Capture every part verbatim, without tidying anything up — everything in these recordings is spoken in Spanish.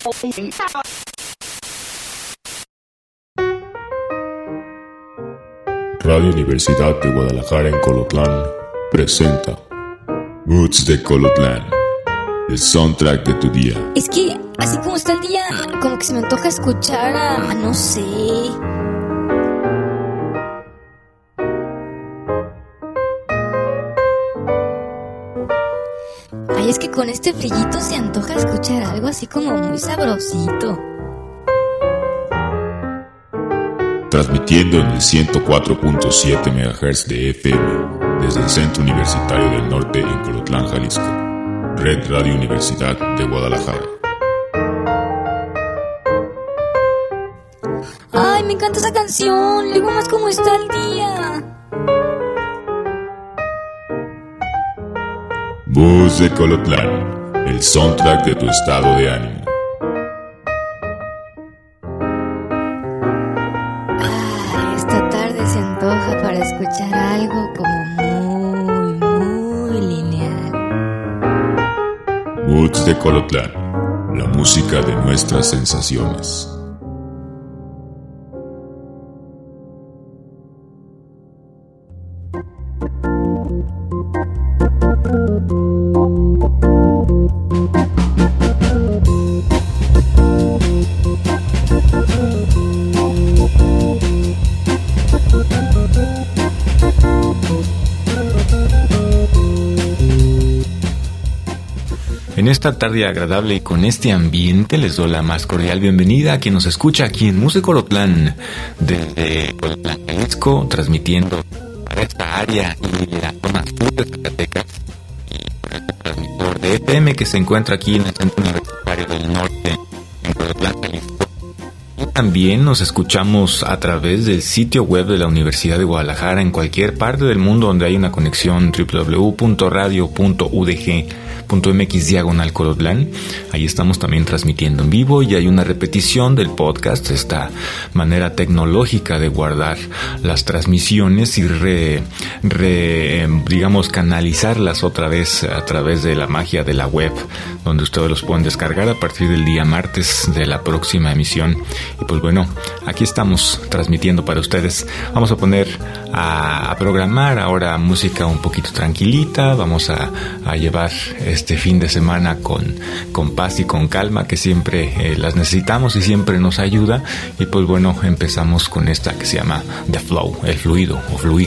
Radio Universidad de Guadalajara en Colotlán presenta Moods de Colotlán, el soundtrack de tu día. Es que, así como está el día, como que se me antoja escuchar a, no sé... Ay, es que con este frillito se antoja escuchar algo así como muy sabrosito. Transmitiendo en el ciento cuatro punto siete megahertz de F M desde el Centro Universitario del Norte en Colotlán, Jalisco. Red Radio Universidad de Guadalajara. Ay, me encanta esa canción. Luego más cómo está el día. Moods de Colotlán, el soundtrack de tu estado de ánimo. Ay, esta tarde se antoja para escuchar algo como muy, muy lineal. Moods de Colotlán, la música de nuestras sensaciones. En esta tarde agradable y con este ambiente les doy la más cordial bienvenida a quien nos escucha aquí en Moods de Colotlán, desde Colotlán, Jalisco, transmitiendo para esta área y la zona sur de Zacatecas, y por este transmisor de F M que se encuentra aquí en el Centro Universitario del Norte, en Colotlán, Jalisco. Y también nos escuchamos a través del sitio web de la Universidad de Guadalajara en cualquier parte del mundo donde hay una conexión doble u doble u doble u punto radio punto u d g punto m x diagonal Colotlán. Ahí estamos también transmitiendo en vivo y hay una repetición del podcast, esta manera tecnológica de guardar las transmisiones y re, re, digamos canalizarlas otra vez a través de la magia de la web, donde ustedes los pueden descargar a partir del día martes de la próxima emisión. Y pues bueno, aquí estamos transmitiendo para ustedes. Vamos a poner a, a programar ahora música un poquito tranquilita. Vamos a, a llevar este fin de semana con, con paz y con calma, que siempre eh, las necesitamos y siempre nos ayuda. Y pues bueno, empezamos con esta que se llama The Flow, el fluido o fluir.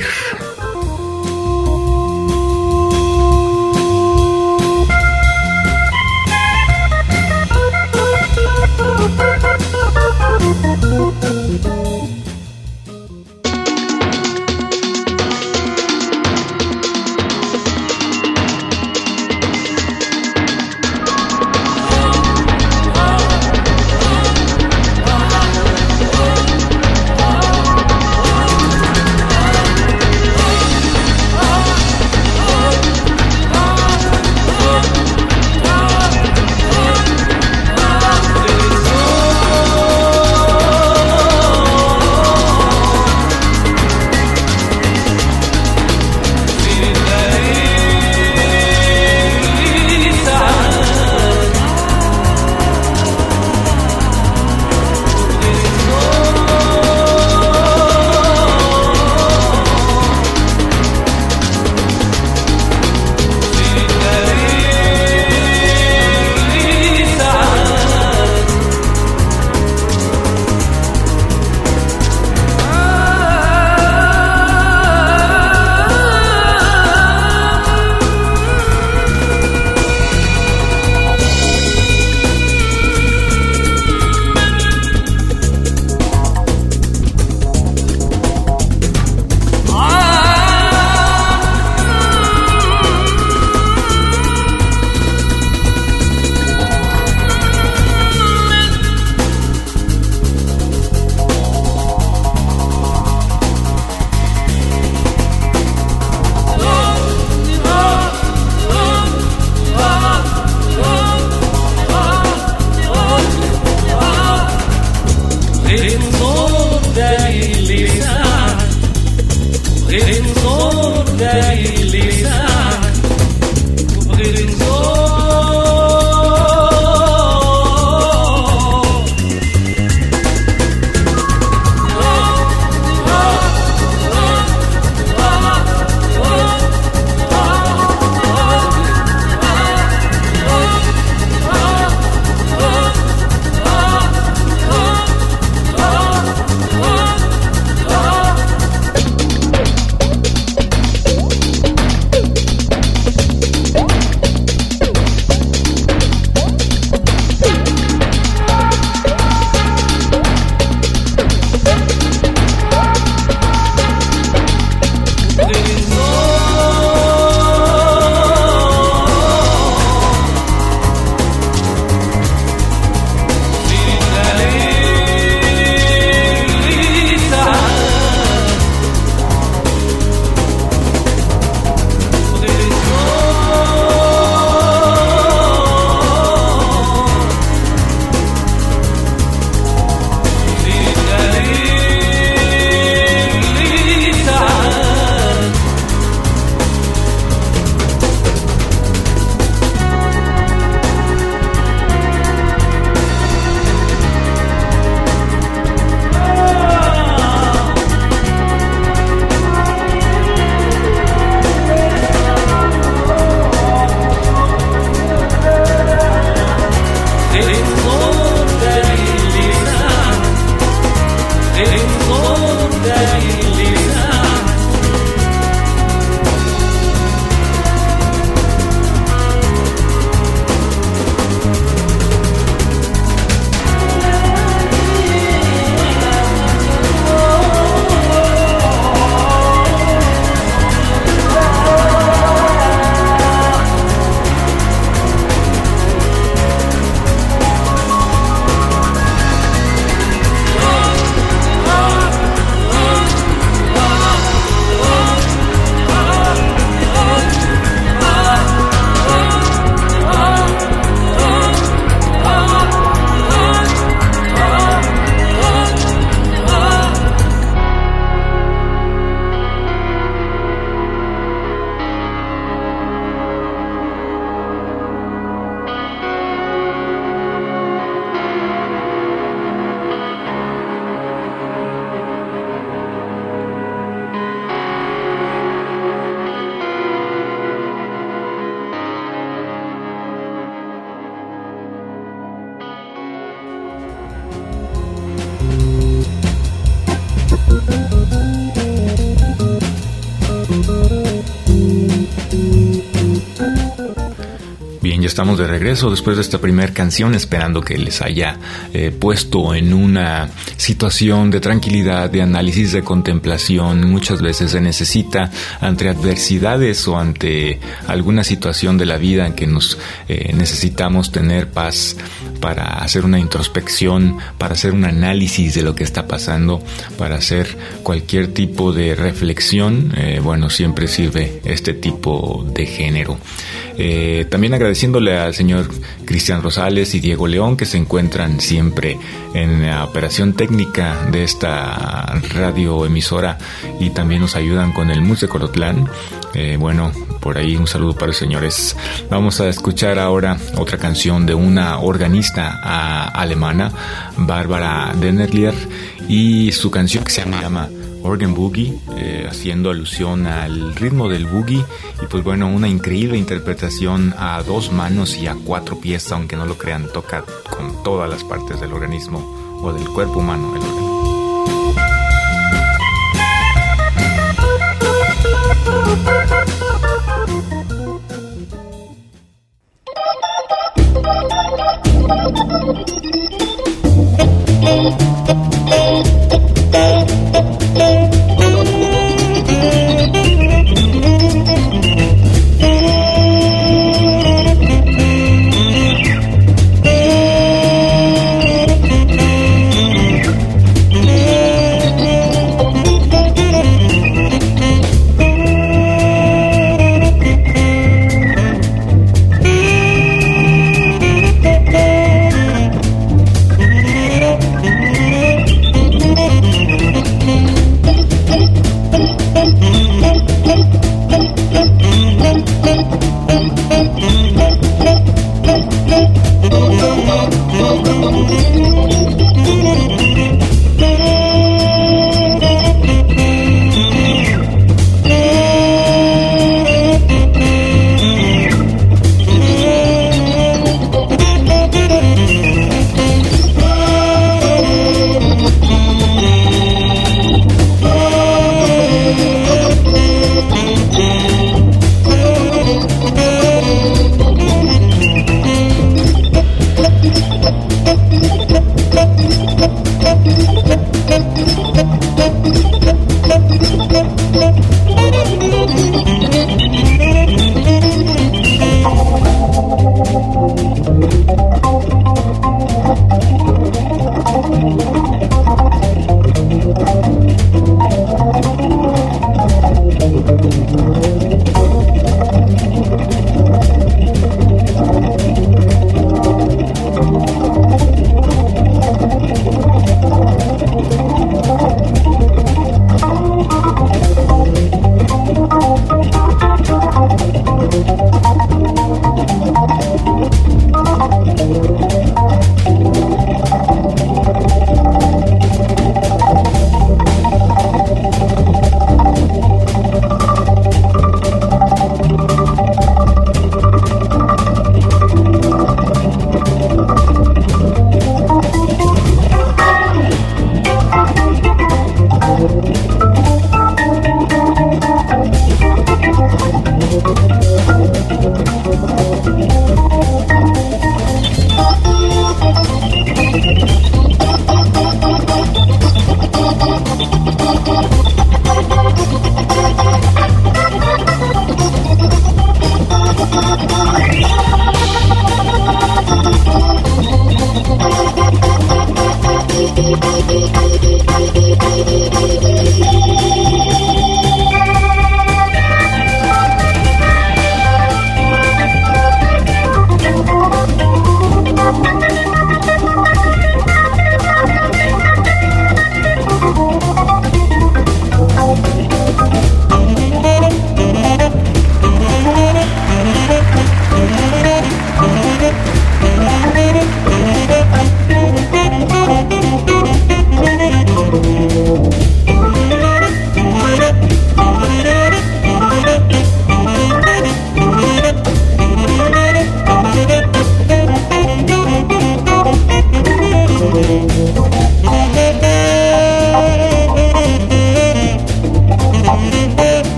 Ya estamos de regreso después de esta primera canción, esperando que les haya eh, puesto en una situación de tranquilidad, de análisis, de contemplación. Muchas veces se necesita ante adversidades o ante alguna situación de la vida en que nos eh, necesitamos tener paz para hacer una introspección, para hacer un análisis de lo que está pasando, para hacer cualquier tipo de reflexión. Eh, bueno, siempre sirve este tipo de género. Eh, también agradeciéndole al señor Cristian Rosales y Diego León, que se encuentran siempre en la operación técnica de esta radioemisora y también nos ayudan con el Mus de Colotlán. Eh, bueno, por ahí un saludo para los señores. Vamos a escuchar ahora otra canción de una organista a, alemana, Barbara Dennerlier, y su canción que se llama Organ Boogie, eh, haciendo alusión al ritmo del boogie. Y pues bueno, una increíble interpretación a dos manos y a cuatro pies, aunque no lo crean, toca con todas las partes del organismo o del cuerpo humano el órgano. Thank you.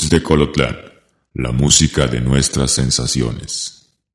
Desde Colotlán, la música de nuestras sensaciones.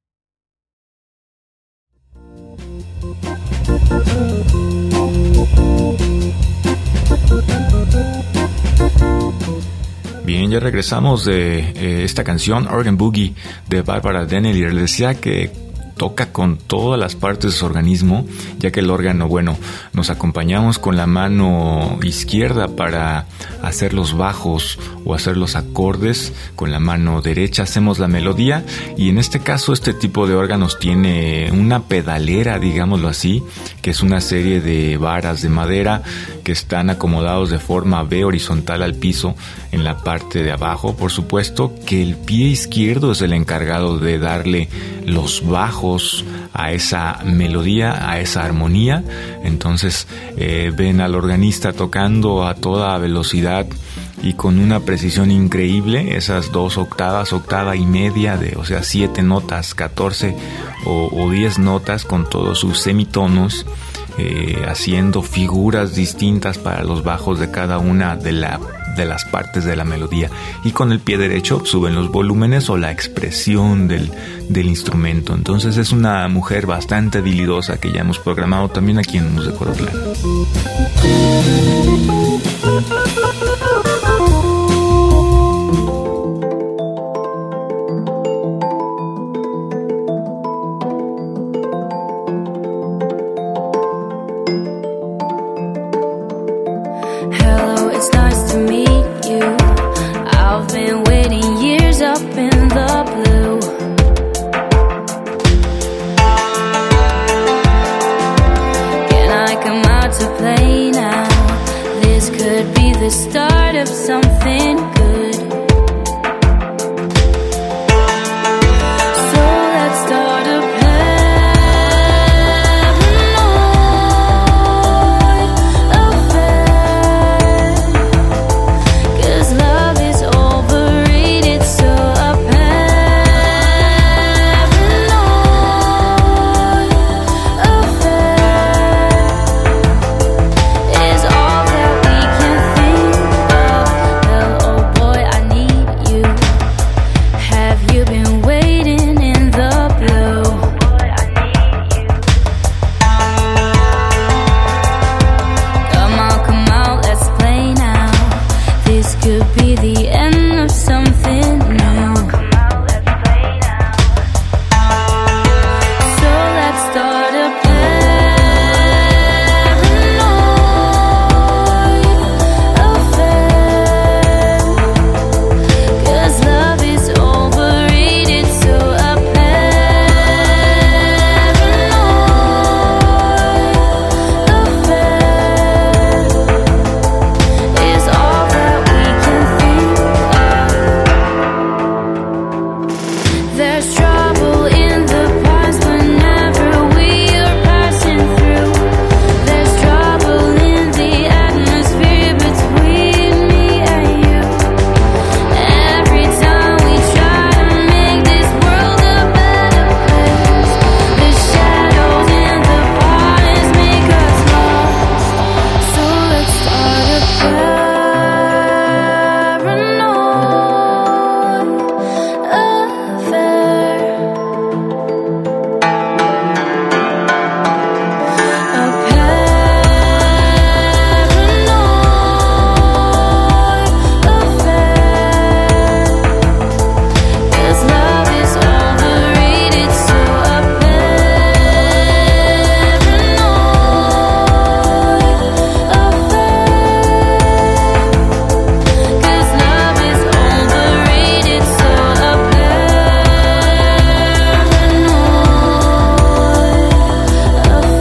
Bien, ya regresamos de eh, esta canción Organ Boogie de Barbara Denneler. Les decía que toca con todas las partes de su organismo, ya que el órgano, bueno, nos acompañamos con la mano izquierda para hacer los bajos o hacer los acordes, con la mano derecha hacemos la melodía, y en este caso este tipo de órganos tiene una pedalera, digámoslo así, que es una serie de varas de madera que están acomodados de forma V horizontal al piso en la parte de abajo. Por supuesto que el pie izquierdo es el encargado de darle los bajos a esa melodía, a esa armonía. Entonces eh, ven al organista tocando a toda velocidad y con una precisión increíble esas dos octavas, octava y media, de, o sea, siete notas, catorce o, o diez notas con todos sus semitonos, eh, haciendo figuras distintas para los bajos de cada una de la de las partes de la melodía, y con el pie derecho suben los volúmenes o la expresión del, del instrumento. Entonces es una mujer bastante habilidosa que ya hemos programado también aquí en Museo Colotlán. The start of something good. So let's start a paranoid affair, 'cause love is overrated. So a paranoid affair is all that we can think. Oh boy, I need you. Have you been waiting in the blue? Come on, come on, let's play now. This could be the end of something new. So let's start a paranoid affair, 'cause love is overrated. So a paranoid affair is all that we can think of. There's trouble in the past whenever we are passing through. There's trouble in the atmosphere between me and you. Every time we try to make this world a better place, the shadows in the past make us lost. So let's start a paranoid affair. A paranoid affair, 'cause love is overrated. So a paranoid affair, 'cause love is overrated. So a paranoid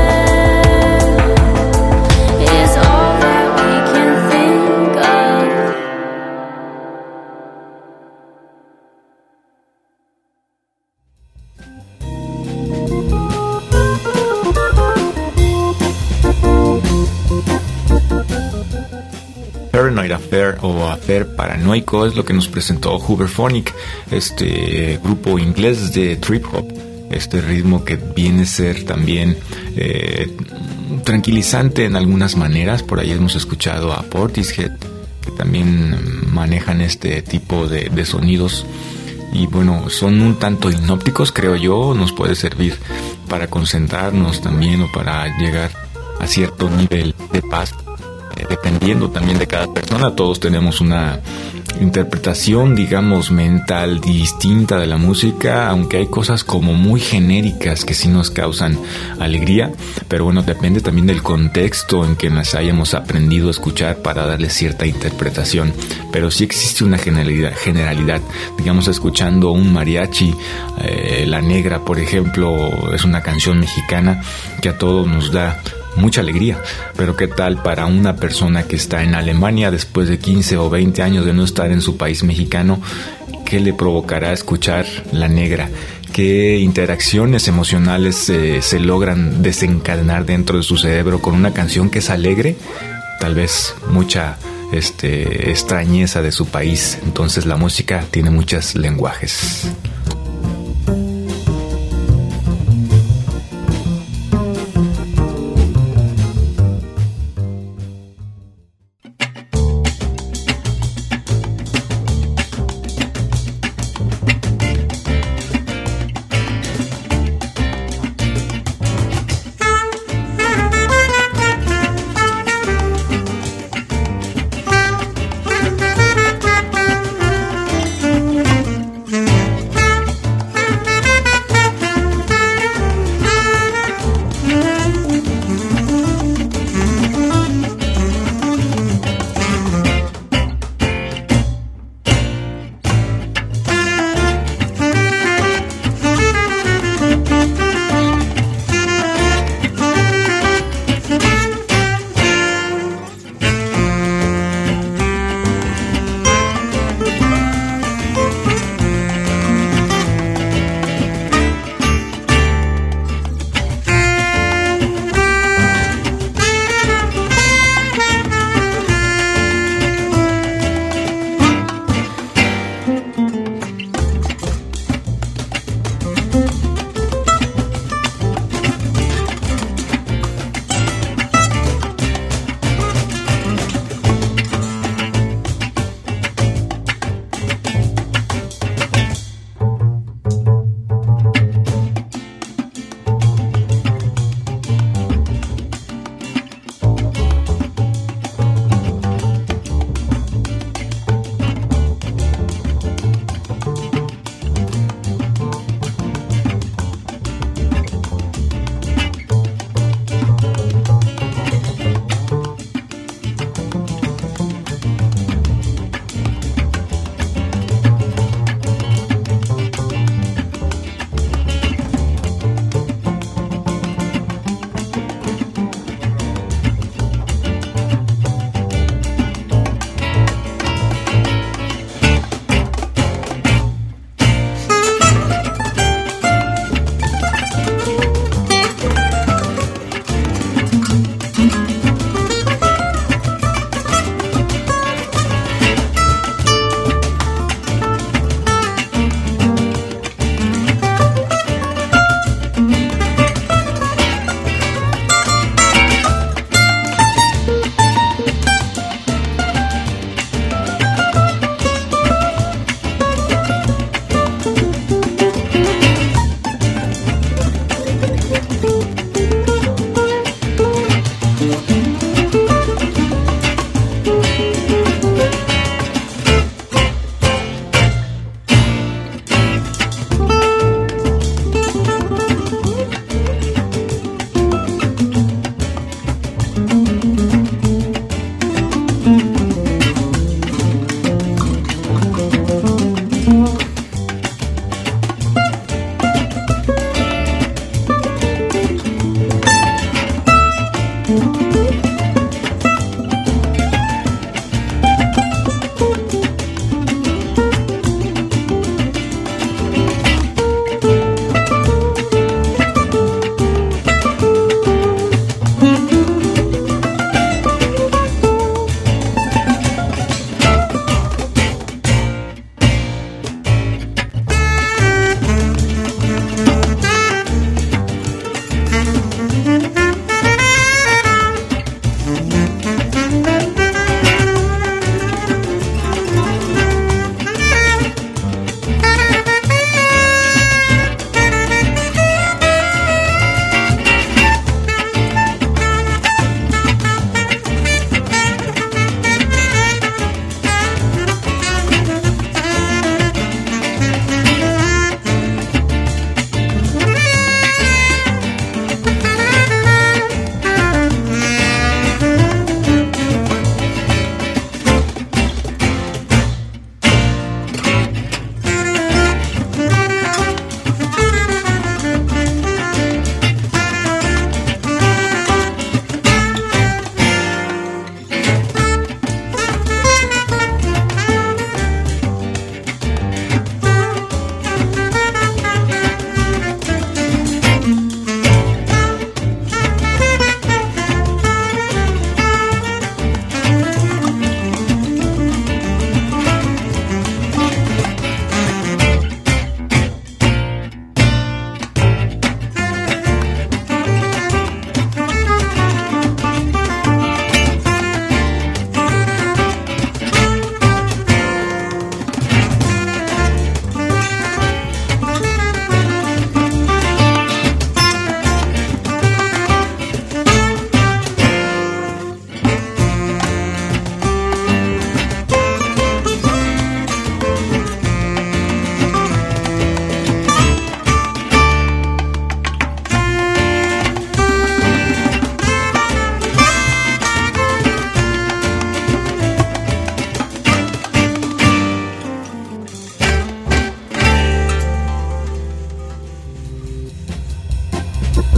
affair is all that we can think of. Paranoid Affair o Affair Paranoico es lo que nos presentó Hooverphonic, este grupo inglés de trip hop, este ritmo que viene a ser también eh, tranquilizante en algunas maneras. Por ahí hemos escuchado a Portishead, que también manejan este tipo de, de sonidos. Y bueno, son un tanto hipnóticos, creo yo. Nos puede servir para concentrarnos también o para llegar a cierto nivel de paz, eh, dependiendo también de cada persona. Todos tenemos una interpretación, digamos, mental distinta de la música, aunque hay cosas como muy genéricas que sí nos causan alegría, pero bueno, depende también del contexto en que nos hayamos aprendido a escuchar para darle cierta interpretación. Pero sí existe una generalidad, generalidad. Digamos, escuchando un mariachi, eh, La Negra, por ejemplo, es una canción mexicana que a todos nos da mucha alegría, pero ¿qué tal para una persona que está en Alemania después de quince o veinte años de no estar en su país mexicano? ¿Qué le provocará escuchar La Negra? ¿Qué interacciones emocionales eh, se logran desencadenar dentro de su cerebro con una canción que es alegre? Tal vez mucha este, extrañeza de su país. Entonces la música tiene muchos lenguajes. Thank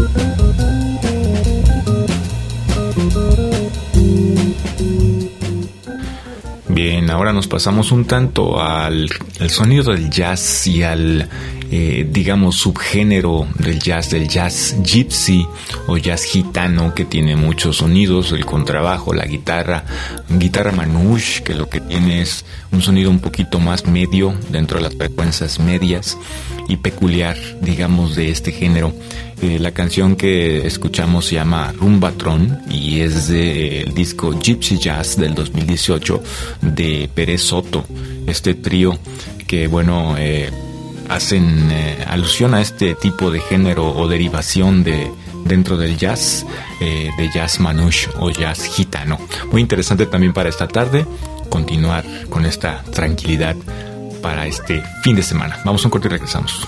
Bien, ahora nos pasamos un tanto al, al sonido del jazz y al, eh, digamos, subgénero del jazz, del jazz gypsy o jazz gitano, que tiene muchos sonidos, el contrabajo, la guitarra, guitarra manouche, que lo que tiene es un sonido un poquito más medio dentro de las frecuencias medias y peculiar, digamos, de este género. Eh, la canción que escuchamos se llama Rumbatron y es del eh, disco Gypsy Jazz del dos mil dieciocho de Pérez Soto, este trío que, bueno, eh, hacen eh, alusión a este tipo de género o derivación de dentro del jazz, eh, de jazz manouche o jazz gitano. Muy interesante también para esta tarde continuar con esta tranquilidad para este fin de semana. Vamos a un corte y regresamos.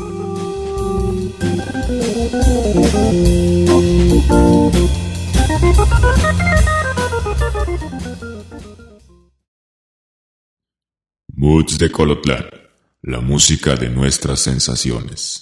Moods de Colotlán, la música de nuestras sensaciones.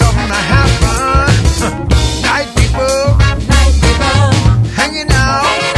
Hanging out.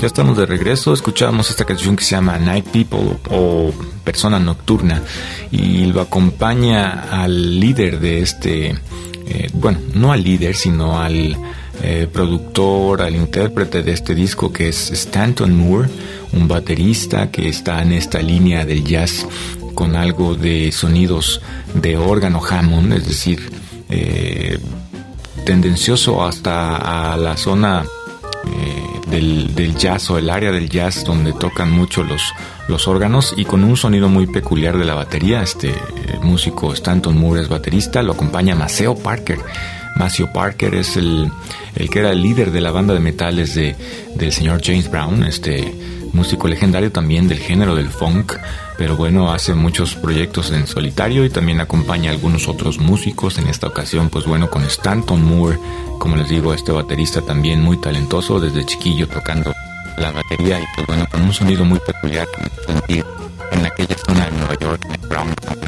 Ya estamos de regreso. Escuchábamos esta canción que se llama Night People o Persona Nocturna y lo acompaña al líder de este, eh, bueno, no al líder, sino al eh, productor, al intérprete de este disco, que es Stanton Moore, un baterista que está en esta línea del jazz con algo de sonidos de órgano Hammond, es decir, eh, tendencioso hasta a la zona eh, del, del jazz o el área del jazz donde tocan mucho los, los órganos, y con un sonido muy peculiar de la batería. Este eh, músico Stanton Moore es baterista, lo acompaña Maceo Parker. Maceo Parker es el, el que era el líder de la banda de metales de, del señor James Brown, este músico legendario también del género del funk, pero bueno, hace muchos proyectos en solitario y también acompaña a algunos otros músicos. En esta ocasión, pues bueno, con Stanton Moore, como les digo, este baterista también muy talentoso, desde chiquillo tocando la batería y pues bueno, con un sonido muy peculiar en aquella zona de Nueva York, en Brown.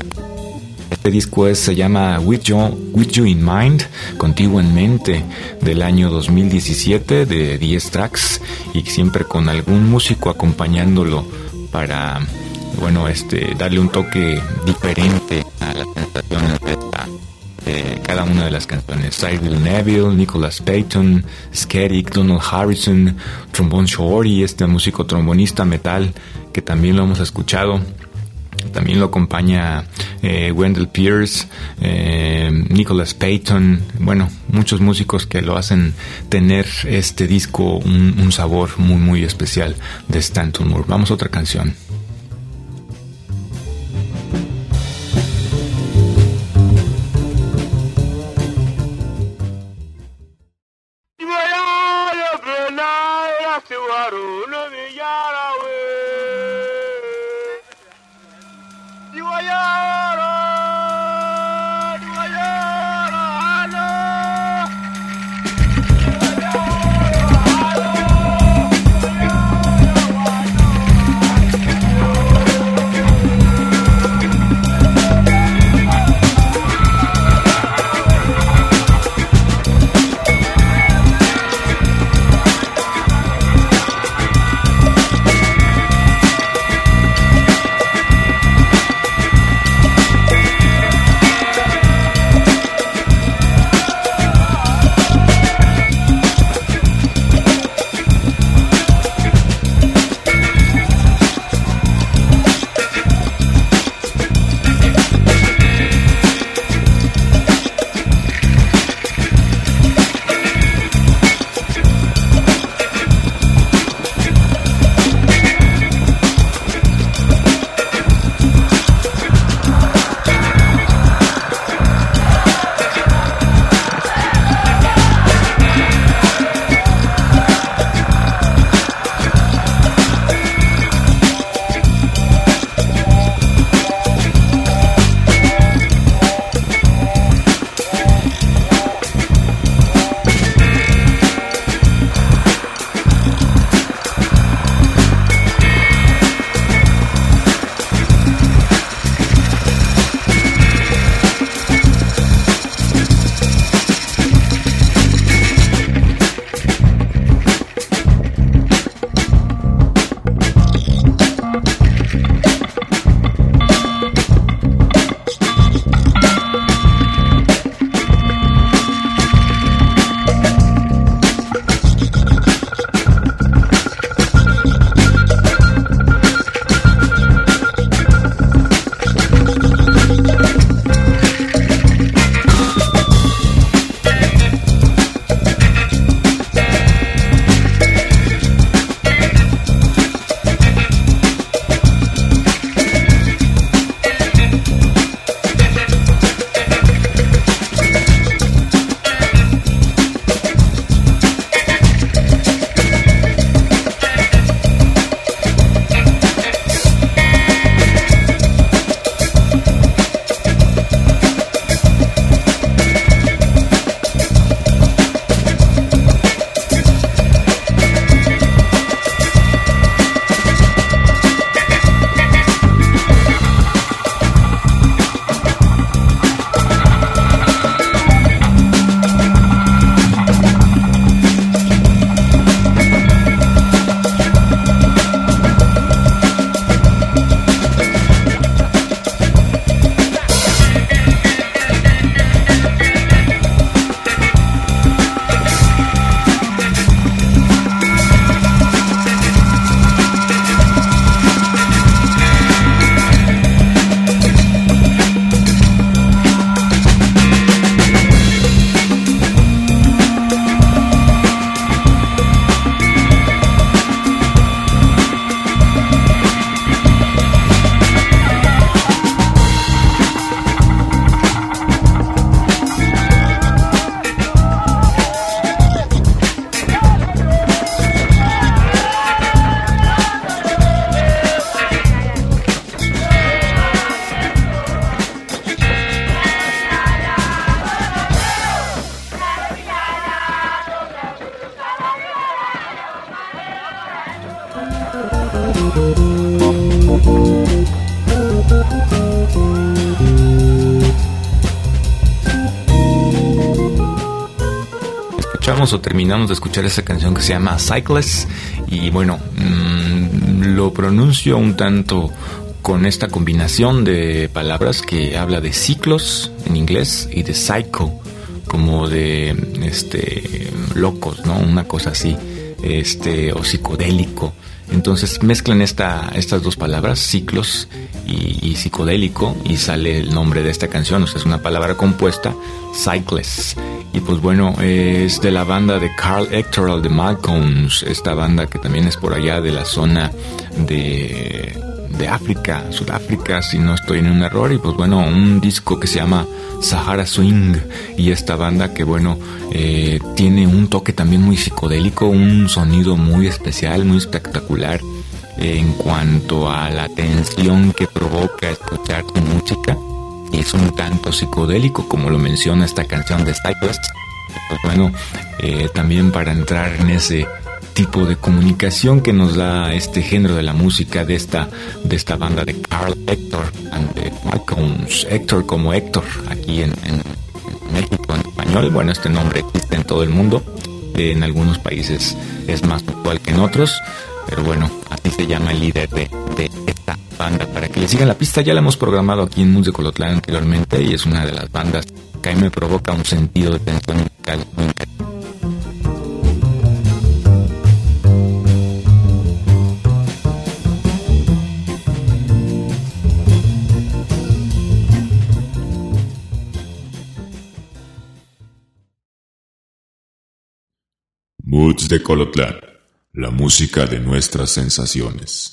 Este disco es, se llama With You, With You in Mind, Contigo en Mente, del año dos mil diecisiete, de diez tracks, y siempre con algún músico acompañándolo para, bueno, este, darle un toque diferente a las sensaciones de, esta, de cada una de las canciones. Cyril Neville, Nicholas Payton, Skerik, Donald Harrison, Trombone Shorty, este músico trombonista metal que también lo hemos escuchado. También lo acompaña eh, Wendell Pierce, eh, Nicholas Payton, bueno, muchos músicos que lo hacen tener este disco un, un sabor muy muy especial de Stanton Moore. Vamos a otra canción. Thank you. escuchamos o terminamos de escuchar esa canción que se llama Cycles. Y bueno, mmm, lo pronuncio un tanto con esta combinación de palabras que habla de ciclos en inglés y de cycle, como de este locos, ¿no? Una cosa así, este o psicodélico. Entonces mezclan esta, estas dos palabras, ciclos y, y psicodélico, y sale el nombre de esta canción. O sea, es una palabra compuesta, Cycles. Y pues bueno, es de la banda de Carl Ectorall de Malcolms, esta banda que también es por allá de la zona de, de África, Sudáfrica, si no estoy en un error. Y pues bueno, un disco que se llama Sahara Swing, y esta banda que bueno, eh, tiene un toque también muy psicodélico, un sonido muy especial, muy espectacular eh, en cuanto a la tensión que provoca escuchar su música. Y es un tanto psicodélico, como lo menciona esta canción de Cycles. Pues bueno, eh, también para entrar en ese tipo de comunicación que nos da este género de la música de esta de esta banda de Carl Ector and the Malcolms. Héctor como Héctor aquí en, en México en español. Bueno, este nombre existe en todo el mundo. En algunos países es más usual que en otros, pero bueno, así se llama el líder de, de esta banda. Para que le sigan la pista, ya la hemos programado aquí en Mus de Colotlán anteriormente, y es una de las bandas que a mí me provoca un sentido de tensión musical muy interesante. Moods de Colotlán, la música de nuestras sensaciones.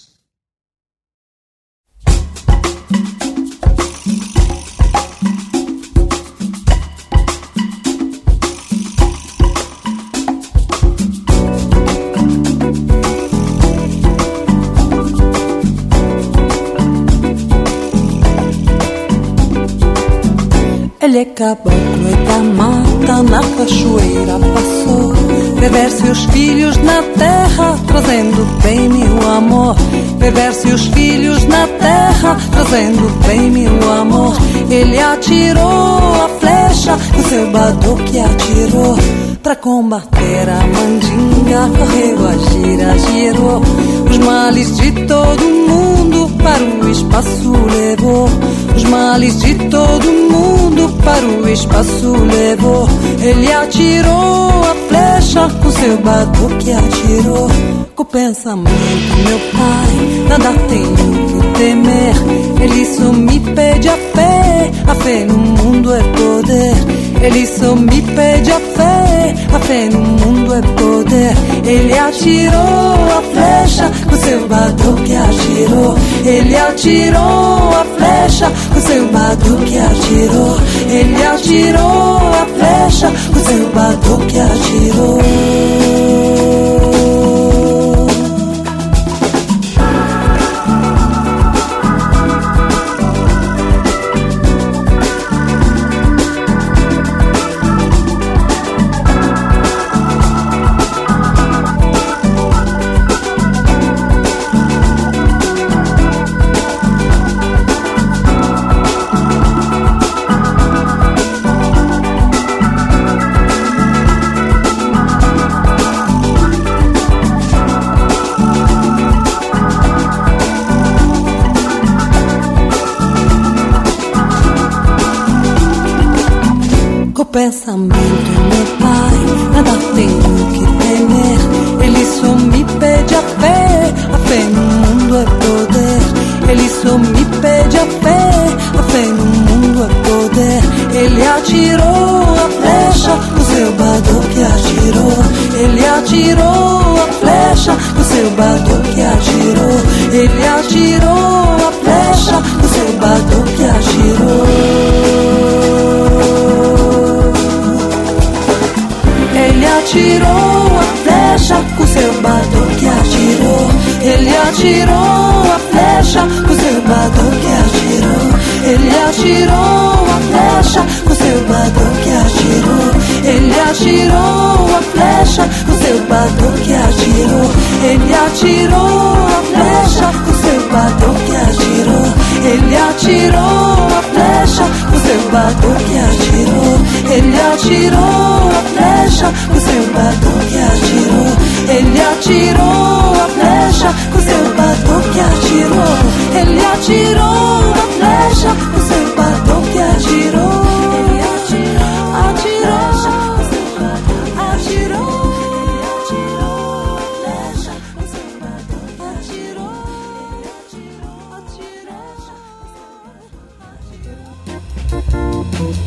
Ele é caboclo e da mata, na cachoeira passou. Beber-se os filhos na terra, trazendo bem meu amor. Beber-se os filhos na terra, trazendo bem meu amor. Ele atirou a flecha, o seu baduque atirou. Pra combater a mandinga, correu a gira, girou. Os males de todo mundo para o espaço levou. Os males de todo mundo para o espaço levou. Ele atirou a flecha, com seu batuque atirou. Com o pensamento, meu pai, nada tenho que temer. Ele só me pede a fé, a fé no mundo é poder. Ele só me pede a fé, a fé no mundo é poder. Ele atirou a flecha, com seu batuque atirou. Ele atirou a flecha, com seu batuque atirou. Ele atirou a flecha, com seu batuque atirou. Pensamento, meu pai, nada tenho que temer. Ele só me pede a fé, a fé no mundo é poder. Ele só me pede a fé, a fé no mundo é poder. Ele atirou a flecha, o seu baduque atirou. Ele atirou a flecha, o seu baduque atirou. Ele atirou a flecha, o seu baduque atirou. Ele atirou a flecha, com seu batuque atirou. Ele atirou a flecha, com seu batuque atirou. Ele atirou a flecha, com seu batuque atirou. Ele atirou a flecha, com seu batuque atirou. Ele atirou a flecha, com seu batuque atirou. Ele atirou a flecha, com seu batuque atirou. Ele atirou a flecha. flecha, o seu batuque atirou. Ele atirou a flecha, o seu batuque atirou. Ele atirou a flecha, o seu batuque atirou. Ele atirou, atirou, o seu batuque atirou. Ele atirou a flecha, o seu batuque atirou. Ele atirou, atirou, o seu batuque atirou.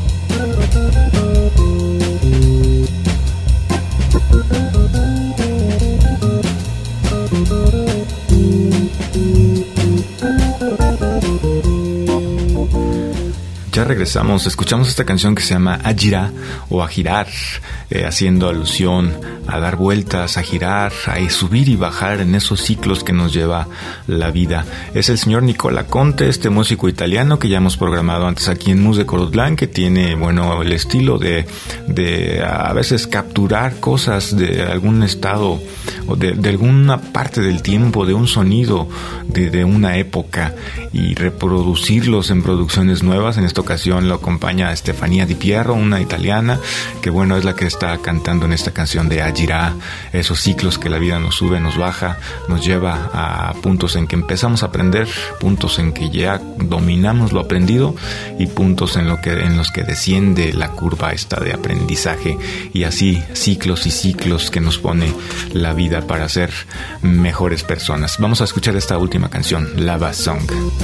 Ya regresamos, escuchamos esta canción que se llama A Girar o A Girar, eh, haciendo alusión a dar vueltas, a girar, a subir y bajar en esos ciclos que nos lleva la vida. Es el señor Nicola Conte, este músico italiano que ya hemos programado antes aquí en Mus de Corotlán, que tiene, bueno, el estilo de, de a veces capturar cosas de algún estado o de, de alguna parte del tiempo, de un sonido de, de una época y reproducirlos en producciones nuevas. En esta ocasión lo acompaña Estefanía Di Piero, una italiana que, bueno, es la que está cantando en esta canción de A Girar, esos ciclos que la vida nos sube, nos baja, nos lleva a puntos en que empezamos a aprender, puntos en que ya dominamos lo aprendido y puntos en, lo que, en los que desciende la curva esta de aprendizaje, y así ciclos y ciclos que nos pone la vida para ser mejores personas. Vamos a escuchar esta última canción, Lava Song.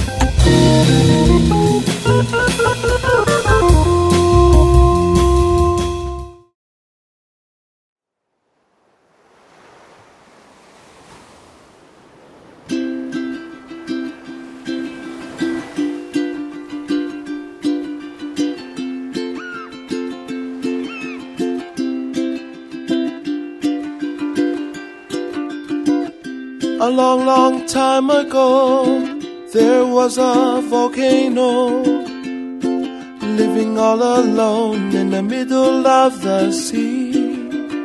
A long, long time ago, there was a volcano living all alone in the middle of the sea.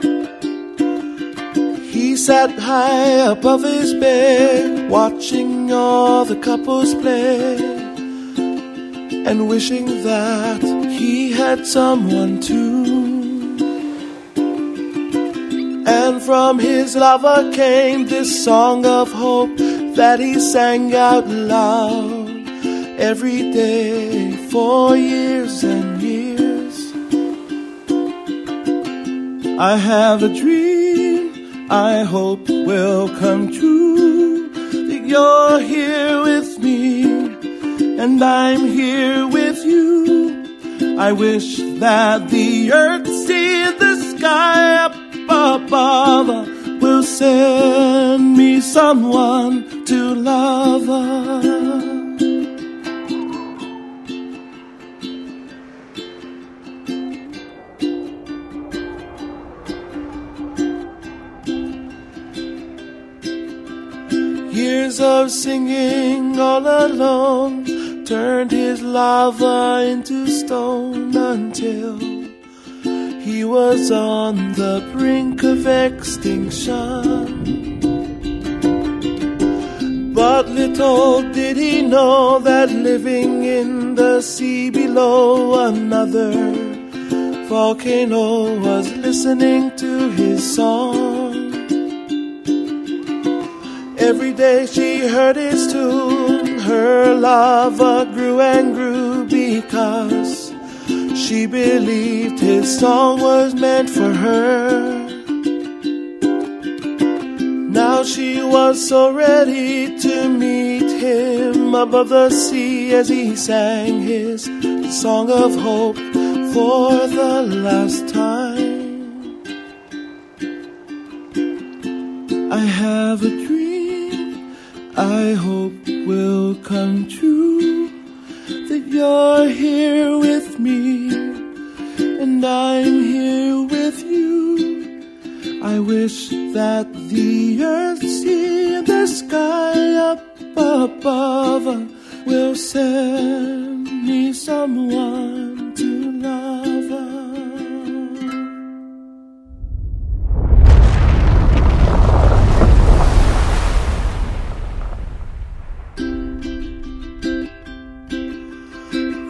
He sat high above his bed, watching all the couples play, and wishing that he had someone too. And from his lover came this song of hope that he sang out loud every day for years and years. I have a dream I hope will come true, that you're here with me and I'm here with you. I wish that the earth see the sky up above will send me someone to love her. Years of singing all alone turned his lava into stone until he was on the brink of extinction. But little did he know that living in the sea below, another volcano was listening to his song. Every day she heard his tune, her lava grew and grew because she believed his song was meant for her. Now she was so ready to meet him above the sea as he sang his song of hope for the last time. I have a dream I hope will come true, that you're here with me and I'm here with you. I wish that the earth, sea, and the sky up above will send me someone to love her.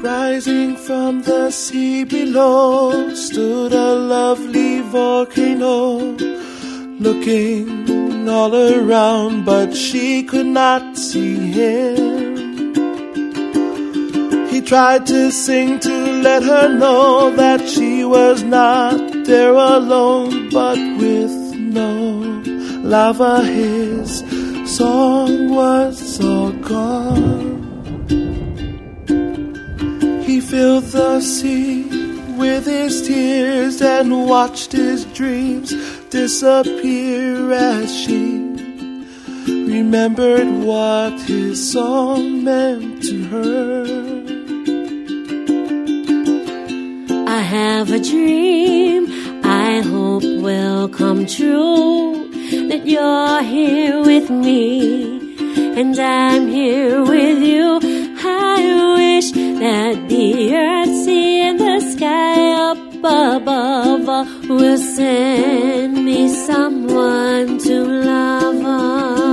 Rising from the sea below stood a lovely volcano, looking all around, but she could not see him. He tried to sing to let her know that she was not there alone, but with no lava his song was all gone. He filled the sea with his tears and watched his dreams disappear as she remembered what his song meant to her. I have a dream I hope will come true, that you're here with me and I'm here with you. I wish that the earth, sea and the sky up above will send me someone to love.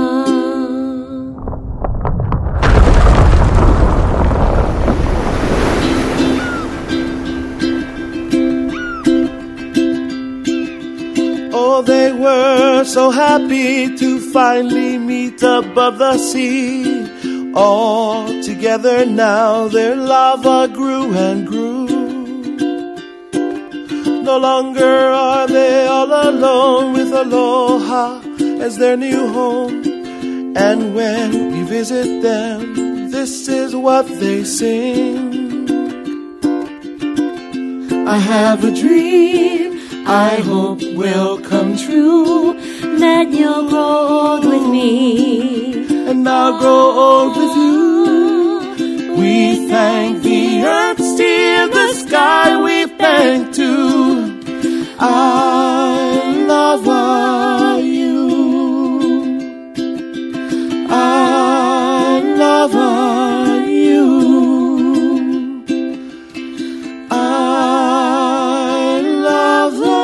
Oh, they were so happy to finally meet above the sea. All together now their lava grew and grew. No longer are they all alone, with Aloha as their new home. And when we visit them, this is what they sing. I have a dream I hope will come true, that you'll grow old with me and I'll grow old with you. We thank the earth, still the sky we thank too. I love you. I love you. I love you.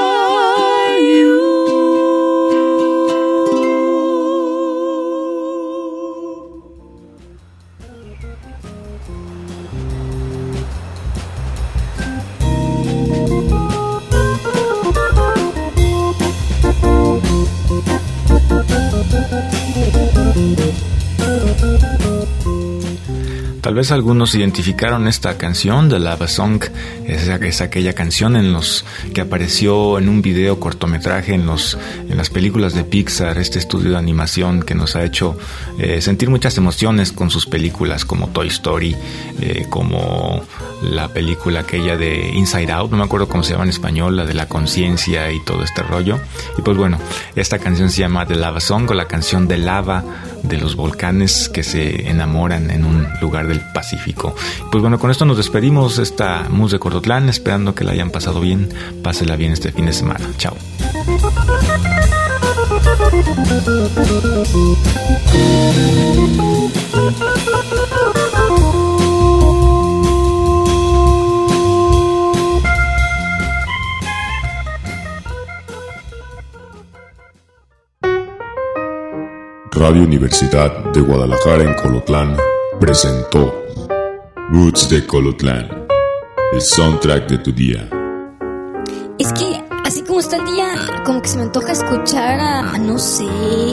Tal vez algunos identificaron esta canción de Lava Song. Es, es aquella canción en los que apareció en un video cortometraje en los en las películas de Pixar, este estudio de animación que nos ha hecho eh, sentir muchas emociones con sus películas, como Toy Story, eh, como la película aquella de Inside Out, no me acuerdo cómo se llama en español, la de la conciencia y todo este rollo. Y pues bueno, esta canción se llama The Lava Song, o la canción de lava de los volcanes que se enamoran en un lugar del Pacífico. Pues bueno, con esto nos despedimos. Esta Mus de Colotlán, esperando que la hayan pasado bien. Pásela bien este fin de semana. Chao. Radio Universidad de Guadalajara en Colotlán presentó Roots de Colotlán, el soundtrack de tu día. Es que, así como está el día, como que se me antoja escuchar a, a no sé...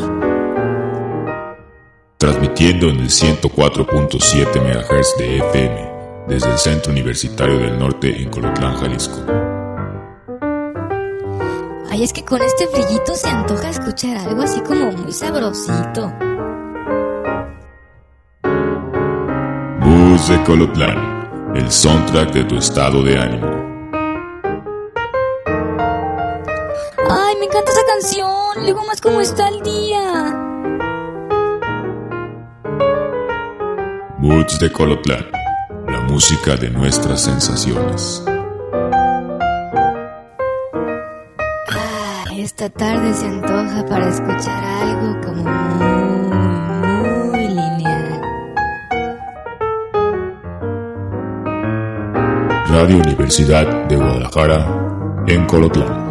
Transmitiendo en el ciento cuatro punto siete megahertz de F M, desde el Centro Universitario del Norte en Colotlán, Jalisco. Ay, es que con este brillito se antoja escuchar algo así como muy sabrosito. Mus de Colotlán, el soundtrack de tu estado de ánimo. Ay, me encanta esa canción. Luego más cómo está el día. Mus de Colotlán, la música de nuestras sensaciones. Esta tarde se antoja para escuchar algo como muy, muy lineal. Radio Universidad de Guadalajara en Colotlán.